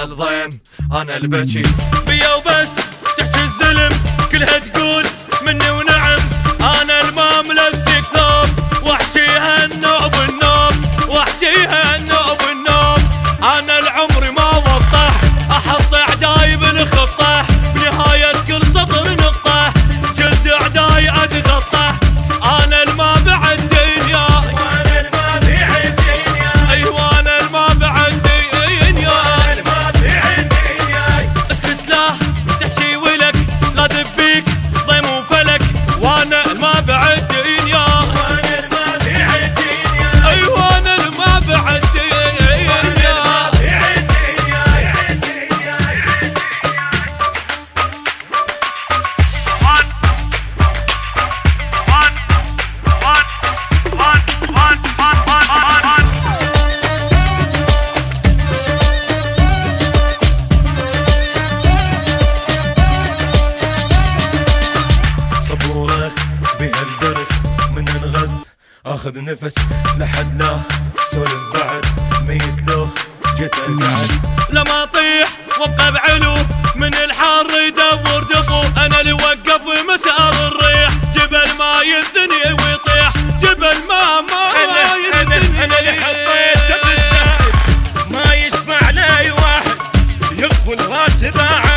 الضيم انا البكي بيا وبس تحكي الزلم كلها تقول مني ونعم. انا المملكة ثوب واحكيها النوب النوب واحكيها النوب النوب. انا العمر ما وضح احط اعداي بالخطة بنهاية كل سطر نقطة جلد اعداي اتغطى. انا الما بعد دنيا وانا الما بعد دنيا ايوه انا الما بعد دنيا وانا الما بعد دنيا. اسكت لا تحكي ولك غاذب بيك ضيم وفلك وانا الما بعد دنيا وانا الما بعد دنيا ايوه انا الما بعد دنيا. بهالدرس من نغث اخذ نفس لحد لا سولف بعد ميت لو جيت القعد لما اطيح وابقى بعلو من الحر يدور دفو. انا اللي وقف مسار الريح جبل ما يثني ويطيح جبل ما يثني. انا اللي حطيت بالزائد ما يسمع لي واحد يقفل راس ذاعه